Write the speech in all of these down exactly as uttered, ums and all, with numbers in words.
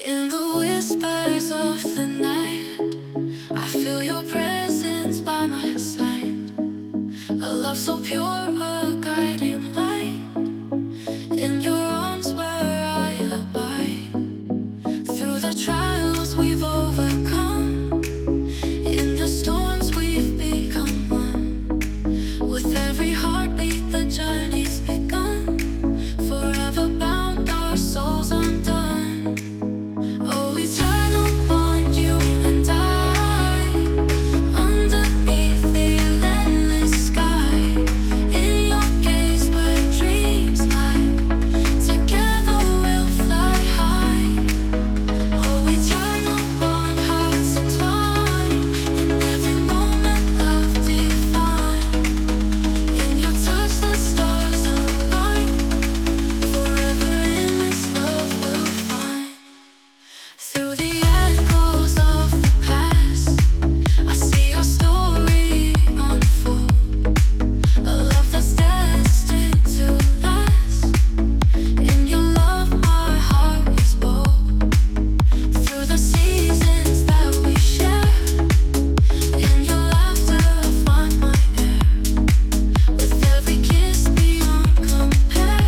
In the whispers of the night, I feel your presence by my side. A love so pure, a guiding light. In your arms where I abide. Through the trials we've overcome, in the storms we've become one. With every heartbeat the journey's begun. Forever bound, our souls undone. Oh, eternal bond, you and I, underneath the endless sky. In your gaze where dreams lie, together we'll fly high. Oh, eternal bond, hearts entwined. In every moment love divine. In your touch the stars align. Forever in this love we'll find. Through the echoes of the past, I see your story unfold. A love that's destined to last. In your love my heart is bold. Through the seasons that we share, in your laughter I find my air. With every kiss beyond compare.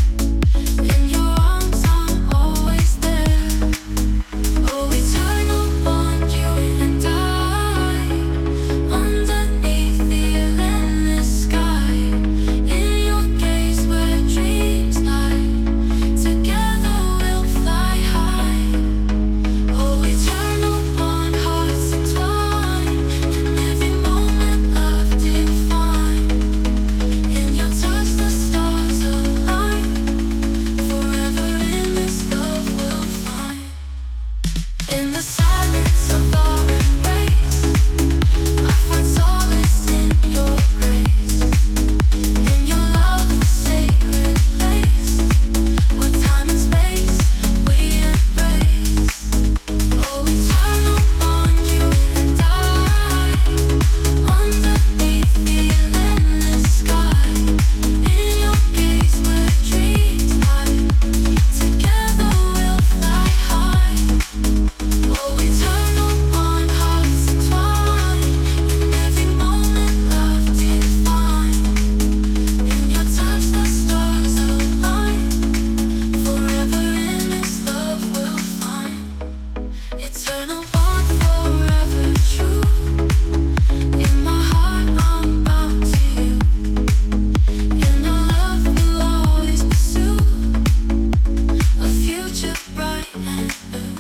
In your arms I'm always there. Oh, eternal bond, you and I, underneath the endless sky. In your gaze where dreams lie, together we'll fly high. Oh, eternal bond, hearts entwined. In every moment love divine. In your touch the stars align. Forever in this love we'll find. In the silence of our embrace, I find solace in your grace. In your love, a sacred place, where time and space we embrace. Oh, eternal bond, you and I, underneath the endless sky. In your gaze where dreams lie, together we'll fly high. Oh, eternal bond, hearts entwined. In every moment love divine. In your touch the stars align. Forever in this love we'll find. Eternal bond, forever true. In my heart I'm bound to you. In our love we'll always pursue a future bright and blue.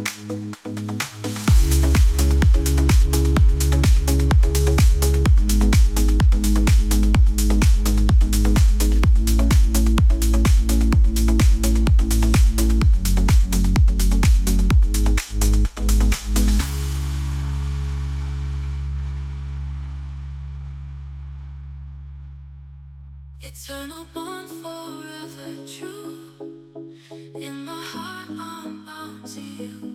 Eternal bond, forever true. In my heart I'm bound to you.